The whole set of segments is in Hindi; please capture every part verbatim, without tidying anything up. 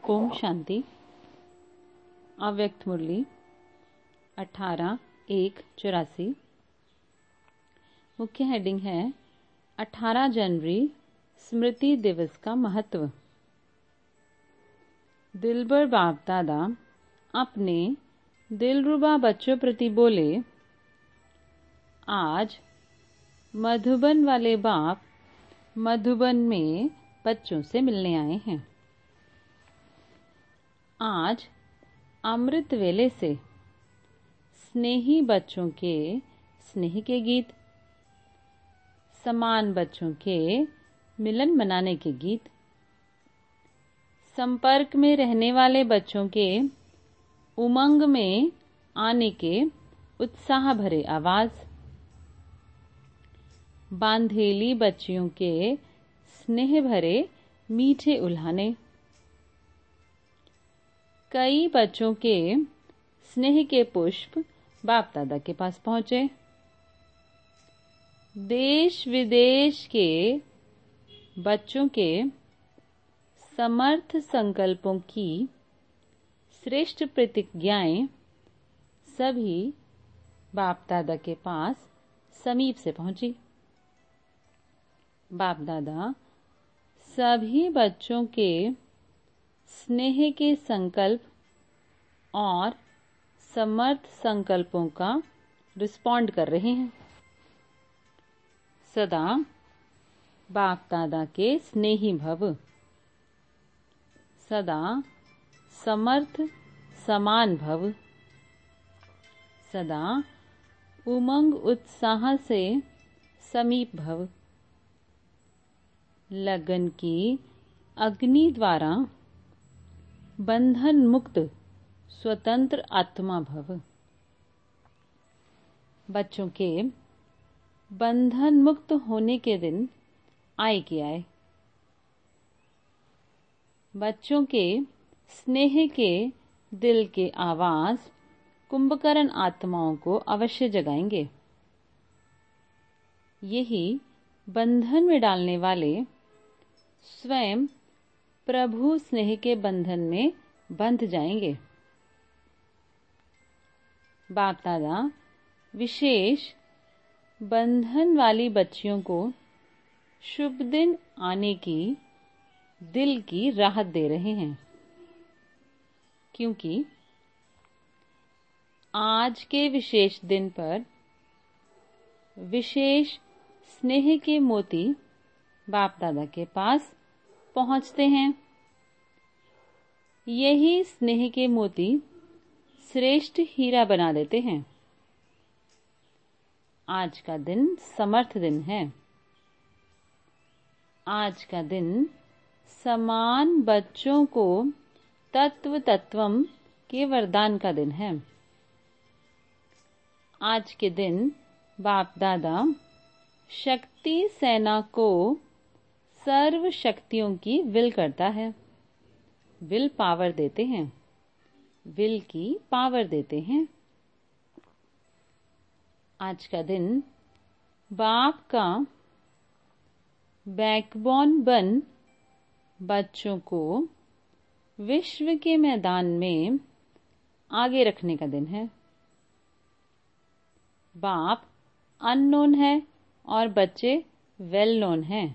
ओम शांति। अव्यक्त मुरली अठारह एक चौरासी। मुख्य हेडिंग है अठारह जनवरी स्मृति दिवस का महत्व। दिलबर बाप दादा अपने दिलरुबा बच्चों प्रति बोले, आज मधुबन वाले बाप मधुबन में बच्चों से मिलने आए हैं। आज अमृत वेले से स्नेही बच्चों के स्नेह के गीत, समान बच्चों के मिलन मनाने के गीत, संपर्क में रहने वाले बच्चों के उमंग में आने के उत्साह भरे आवाज, बांधेली बच्चियों के स्नेह भरे मीठे उल्हाने, कई बच्चों के स्नेह के पुष्प बाप दादा के पास पहुंचे। देश विदेश के बच्चों के समर्थ संकल्पों की श्रेष्ठ प्रतिज्ञाएं सभी बाप दादा के पास समीप से पहुंची। बाप दादा सभी बच्चों के स्नेह के संकल्प और समर्थ संकल्पों का रिस्पॉन्ड कर रहे हैं। सदा बाप दादा के स्नेही भव, सदा समर्थ समान भव, सदा उमंग उत्साह से समीप भव, लगन की अग्नि द्वारा बंधन मुक्त स्वतंत्र आत्मा भव। बच्चों के बंधन मुक्त होने के दिन आए कि आए। बच्चों के स्नेह के दिल के आवाज कुंभकर्ण आत्माओं को अवश्य जगाएंगे। यही बंधन में डालने वाले स्वयं प्रभु स्नेह के बंधन में बंध जाएंगे। बाप दादा विशेष बंधन वाली बच्चियों को शुभ दिन आने की दिल की राहत दे रहे हैं, क्योंकि आज के विशेष दिन पर विशेष स्नेह के मोती बाप दादा के पास पहुंचते हैं। यही स्नेह के मोती श्रेष्ठ हीरा बना देते हैं। आज का दिन समर्थ दिन है। आज का दिन समान बच्चों को तत्व तत्वम के वरदान का दिन है। आज के दिन बाप दादा शक्ति सेना को सर्व शक्तियों की विल करता है, विल पावर देते हैं, विल की पावर देते हैं। आज का दिन बाप का बैकबोन बन बच्चों को विश्व के मैदान में आगे रखने का दिन है। बाप अननोन है और बच्चे वेल नोन हैं।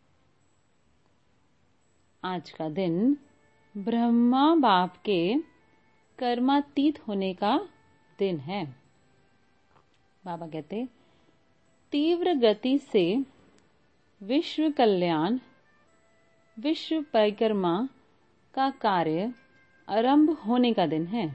आज का दिन ब्रह्मा बाप के कर्मातीत होने का दिन है। बाबा कहते, तीव्र गति से विश्व कल्याण विश्व परिक्रमा का कार्य आरंभ होने का दिन है।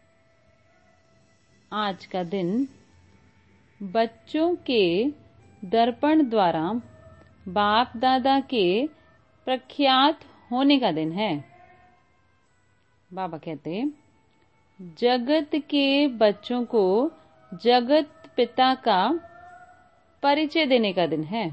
आज का दिन बच्चों के दर्पण द्वारा बाप दादा के प्रख्यात होने का दिन है। बाबा कहते, जगत के बच्चों को जगत पिता का परिचय देने का दिन है।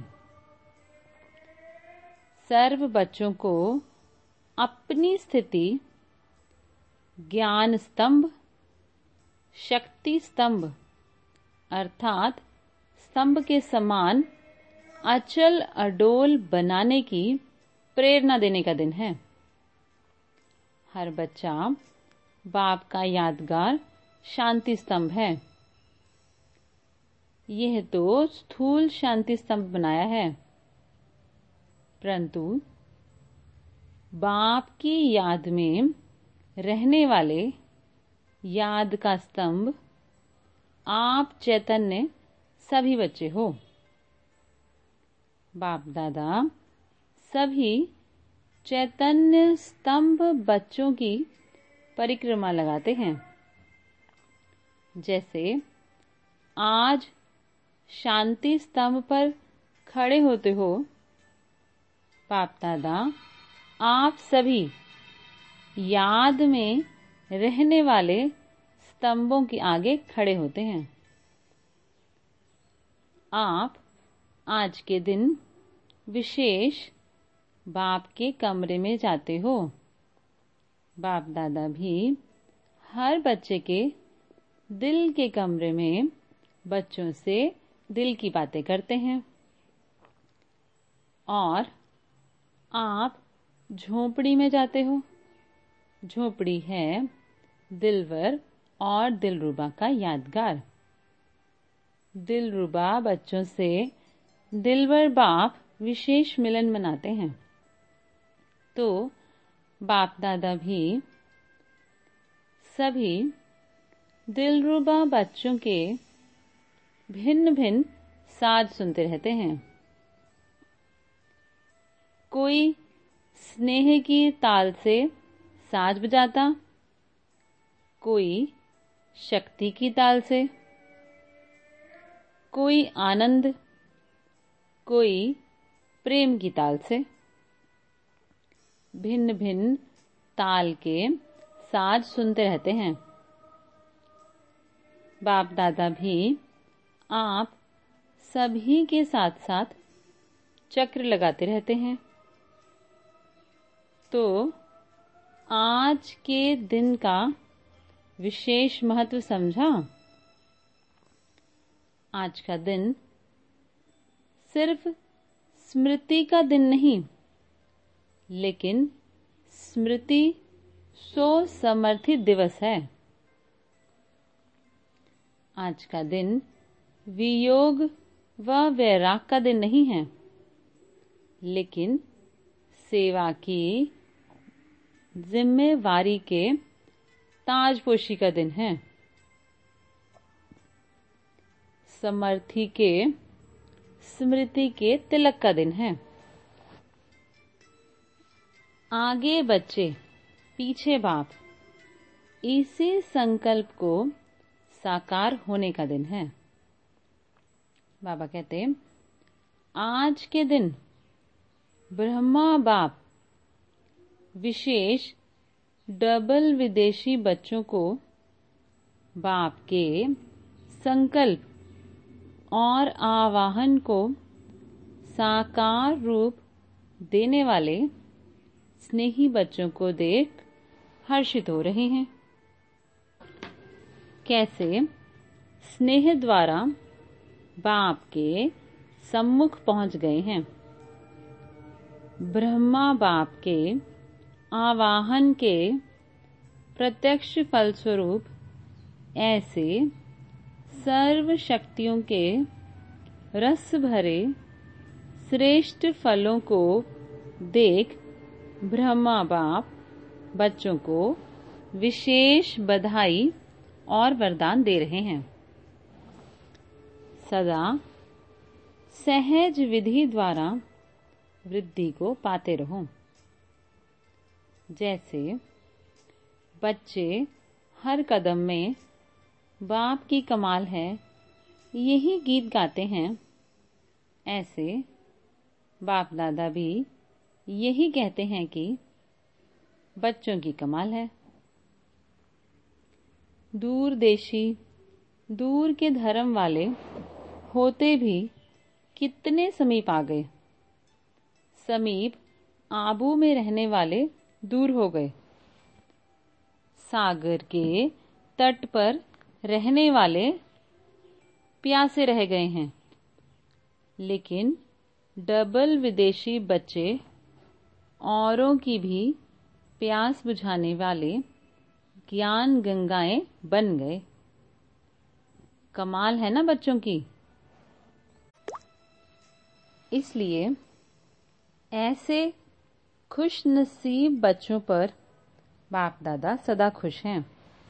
सर्व बच्चों को अपनी स्थिति ज्ञान स्तंभ, शक्ति स्तंभ अर्थात स्तंभ के समान अचल अडोल बनाने की प्रेरणा देने का दिन है। हर बच्चा बाप का यादगार शांति स्तंभ है। यह तो स्थूल शांति स्तंभ बनाया है, परंतु बाप की याद में रहने वाले याद का स्तंभ आप चैतन्य सभी बच्चे हो। बाप दादा सभी चैतन्य स्तंभ बच्चों की परिक्रमा लगाते हैं। जैसे आज शांति स्तंभ पर खड़े होते हो, बाप दादा आप सभी याद में रहने वाले स्तंभों के आगे खड़े होते हैं। आप आज के दिन विशेष बाप के कमरे में जाते हो। बाप दादा भी हर बच्चे के दिल के कमरे में बच्चों से दिल की बातें करते हैं, और आप झोपड़ी में जाते हो। झोपड़ी है दिलवर और दिलरुबा का यादगार। दिलरुबा बच्चों से दिलवर बाप विशेष मिलन मनाते हैं। तो बाप दादा भी सभी दिलरुबा बच्चों के भिन्न भिन्न साज सुनते रहते हैं। कोई स्नेह की ताल से साज बजाता, कोई शक्ति की ताल से, कोई आनंद, कोई प्रेम की ताल से। भिन्न भिन्न ताल के साज सुनते रहते हैं। बाप दादा भी आप सभी के साथ साथ चक्र लगाते रहते हैं। तो आज के दिन का विशेष महत्व समझा। आज का दिन सिर्फ स्मृति का दिन नहीं, लेकिन स्मृति सो समर्थित दिवस है। आज का दिन वियोग व वैराग का दिन नहीं है, लेकिन सेवा की जिम्मेवारी के ताजपोशी का दिन है। समर्थी के स्मृति के तिलक का दिन है। आगे बच्चे पीछे बाप, इसी संकल्प को साकार होने का दिन है। बाबा कहते आज के दिन ब्रह्मा बाप विशेष डबल विदेशी बच्चों को बाप के संकल्प और आवाहन को साकार रूप देने वाले स्नेही बच्चों को देख हर्षित हो रहे हैं। कैसे स्नेह द्वारा बाप के सम्मुख पहुंच गए हैं। ब्रह्मा बाप के आवाहन के प्रत्यक्ष फलस्वरूप ऐसे सर्व शक्तियों के रस भरे श्रेष्ठ फलों को देख ब्रह्मा बाप बच्चों को विशेष बधाई और वरदान दे रहे हैं। सदा सहज विधि द्वारा वृद्धि को पाते रहो। जैसे बच्चे हर कदम में बाप की कमाल है यही गीत गाते हैं, ऐसे बाप दादा भी यही कहते हैं कि बच्चों की कमाल है। दूर देशी दूर के धर्म वाले होते भी कितने समीप आ गए। समीप आबू में रहने वाले दूर हो गए। सागर के तट पर रहने वाले प्यासे रह गए हैं। लेकिन डबल विदेशी बच्चे औरों की भी प्यास बुझाने वाले ज्ञान गंगाएं बन गए। कमाल है ना बच्चों की। इसलिए ऐसे खुशनसीब बच्चों पर बाप दादा सदा खुश हैं।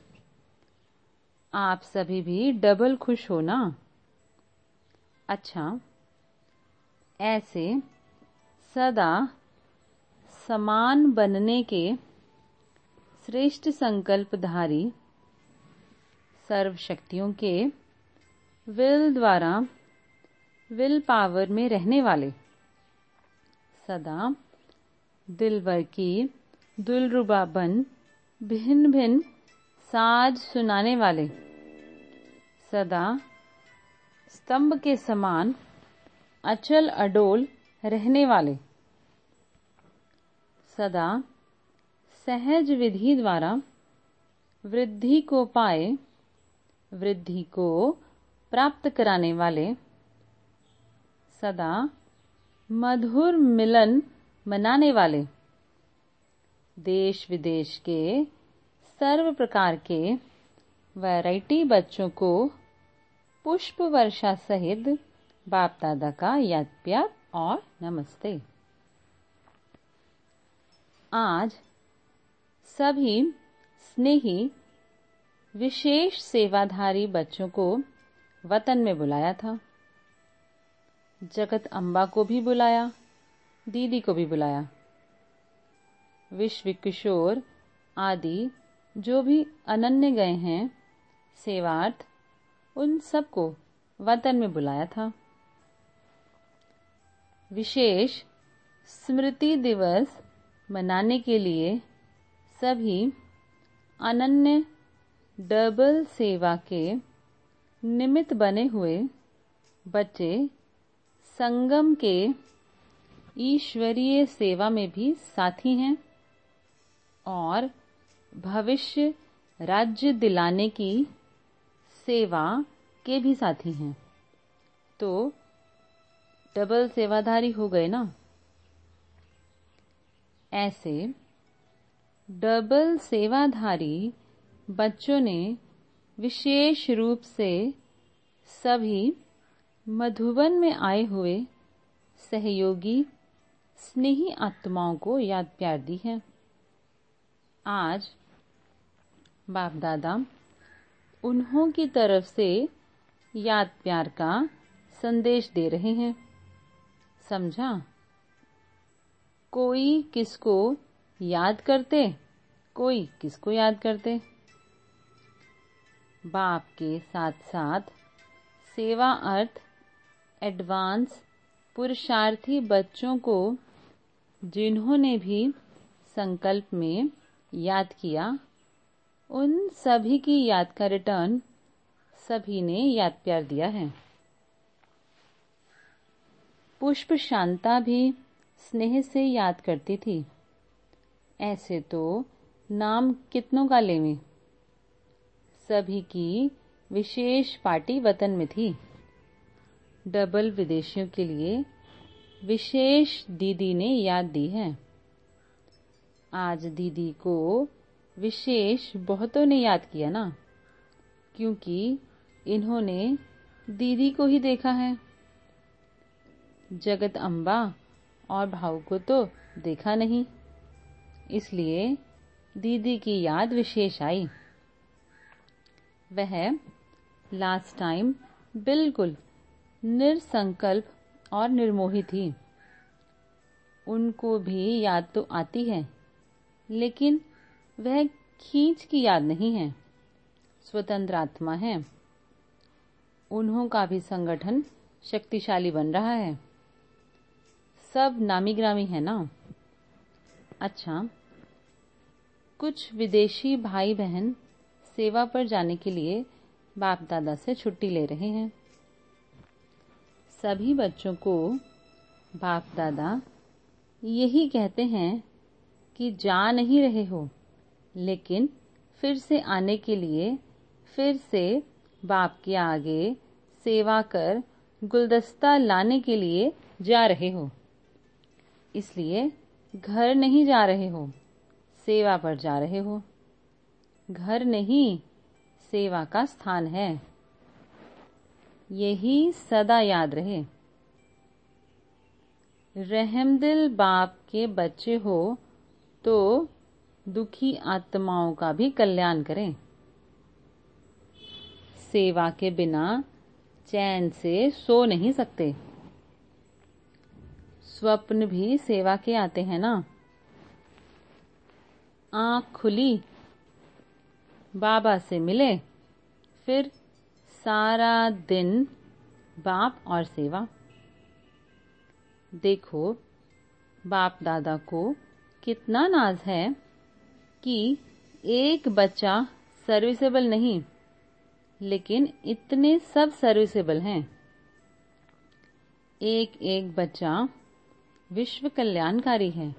आप सभी भी डबल खुश हो ना। अच्छा, ऐसे सदा समान बनने के श्रेष्ठ संकल्पधारी सर्वशक्तियों के विल द्वारा विल पावर में रहने वाले, सदा दिलवर की दुलरुबा बन भिन्न भिन्न साज सुनाने वाले, सदा स्तंभ के समान अचल अडोल रहने वाले, सदा सहज विधि द्वारा वृद्धि को पाए वृद्धि को प्राप्त कराने वाले, सदा मधुर मिलन मनाने वाले, देश विदेश के सर्व प्रकार के वैरायटी बच्चों को पुष्प वर्षा सहित बाप दादा का याद प्यार और नमस्ते। आज सभी स्नेही विशेष सेवाधारी बच्चों को वतन में बुलाया था। जगत अम्बा को भी बुलाया, दीदी को भी बुलाया। विश्व किशोर आदि जो भी अनन्य गए हैं सेवार्थ, उन सबको वतन में बुलाया था। विशेष स्मृति दिवस मनाने के लिए सभी अनन्य डबल सेवा के निमित्त बने हुए बच्चे संगम के ईश्वरीय सेवा में भी साथी हैं और भविष्य राज्य दिलाने की सेवा के भी साथी हैं। तो डबल सेवाधारी हो गए ना। ऐसे डबल सेवाधारी बच्चों ने विशेष रूप से सभी मधुबन में आए हुए सहयोगी स्नेही आत्माओं को याद प्यार दी है। आज बाप दादा उन्हों की तरफ से याद प्यार का संदेश दे रहे हैं। समझा? कोई किसको याद करते, कोई किसको याद करते। बाप के साथ साथ सेवा अर्थ एडवांस पुरुषार्थी बच्चों को जिन्होंने भी संकल्प में याद किया, उन सभी की याद का रिटर्न सभी ने याद प्यार दिया है। पुष्प शांता भी स्नेह से याद करती थी। ऐसे तो नाम कितनों का लेवें। सभी की विशेष पार्टी वतन में थी। डबल विदेशियों के लिए विशेष दीदी ने याद दी है। आज दीदी को विशेष बहुतों ने याद किया ना, क्योंकि इन्होंने दीदी को ही देखा है। जगत अम्बा और भाऊ को तो देखा नहीं, इसलिए दीदी की याद विशेष आई। वह लास्ट टाइम बिल्कुल निरसंकल्प और निर्मोही थी। उनको भी याद तो आती है, लेकिन वह खींच की याद नहीं है। स्वतंत्र आत्मा है। उन्हों का भी संगठन शक्तिशाली बन रहा है। सब नामी ग्रामी है ना। अच्छा, कुछ विदेशी भाई बहन सेवा पर जाने के लिए बाप दादा से छुट्टी ले रहे हैं। सभी बच्चों को बाप दादा यही कहते हैं कि जा नहीं रहे हो, लेकिन फिर से आने के लिए फिर से बाप के आगे सेवा कर गुलदस्ता लाने के लिए जा रहे हो। इसलिए घर नहीं जा रहे हो, सेवा पर जा रहे हो। घर नहीं, सेवा का स्थान है। यही सदा याद रहे। रहमदिल बाप के बच्चे हो तो दुखी आत्माओं का भी कल्याण करें। सेवा के बिना चैन से सो नहीं सकते। स्वप्न भी सेवा के आते हैं ना। आँख खुली, बाबा से मिले, फिर सारा दिन बाप और सेवा। देखो बाप दादा को कितना नाज है कि एक बच्चा सर्विसेबल नहीं, लेकिन इतने सब सर्विसेबल हैं। एक एक बच्चा विश्व कल्याणकारी है।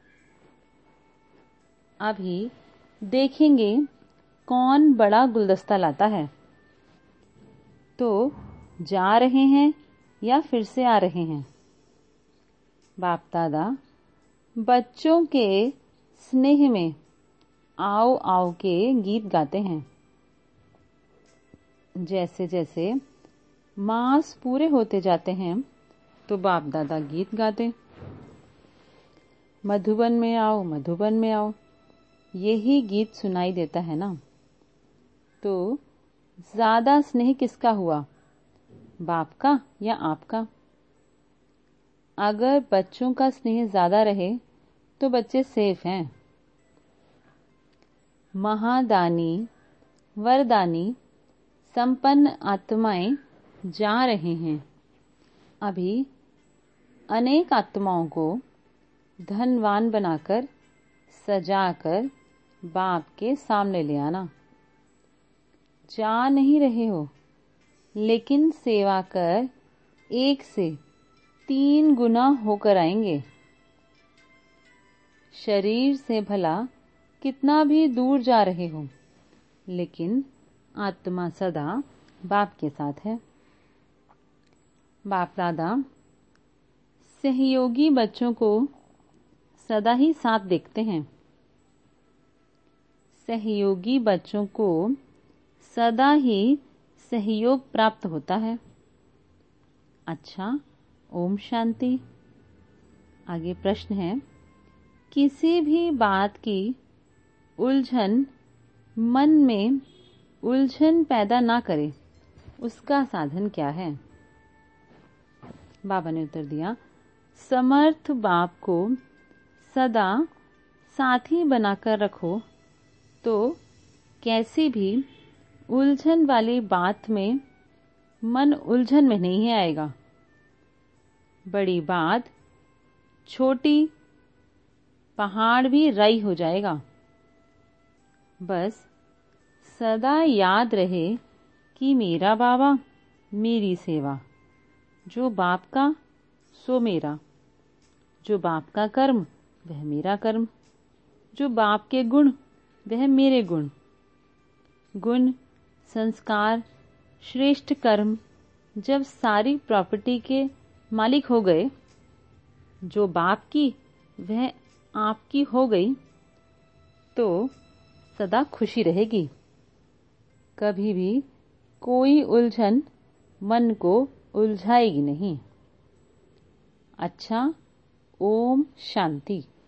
अभी देखेंगे कौन बड़ा गुलदस्ता लाता है। तो जा रहे हैं या फिर से आ रहे हैं। बाप दादा बच्चों के स्नेह में आओ आओ के गीत गाते हैं। जैसे जैसे मास पूरे होते जाते हैं तो बाप दादा गीत गाते, मधुबन में आओ, मधुबन में आओ, यही गीत सुनाई देता है ना। तो ज्यादा स्नेह किसका हुआ, बाप का या आपका? अगर बच्चों का स्नेह ज्यादा रहे तो बच्चे सेफ हैं। महादानी वरदानी संपन्न आत्माएं जा रहे हैं। अभी अनेक आत्माओं को धनवान बनाकर सजाकर बाप के सामने ले आना। जा नहीं रहे हो, लेकिन सेवा कर एक से तीन गुना होकर आएंगे। शरीर से भला कितना भी दूर जा रहे हो, लेकिन आत्मा सदा बाप के साथ है। बाप दादा सहयोगी बच्चों को सदा ही साथ देखते हैं। सहयोगी बच्चों को सदा ही सहयोग प्राप्त होता है। अच्छा, ओम शांति। आगे प्रश्न है, किसी भी बात की उलझन मन में उलझन पैदा ना करे, उसका साधन क्या है? बाबा ने उत्तर दिया, समर्थ बाप को सदा साथी बनाकर रखो तो कैसी भी उलझन वाली बात में मन उलझन में नहीं आएगा। बड़ी बात छोटी पहाड़ भी राई हो जाएगा। बस सदा याद रहे कि मेरा बाबा मेरी सेवा, जो बाप का सो मेरा, जो बाप का कर्म वह मेरा कर्म, जो बाप के गुण वह मेरे गुण। गुण, संस्कार, श्रेष्ठ कर्म जब सारी प्रॉपर्टी के मालिक हो गए, जो बाप की वह आपकी हो गई, तो सदा खुशी रहेगी। कभी भी कोई उलझन मन को उलझाएगी नहीं। अच्छा, ओम शांति।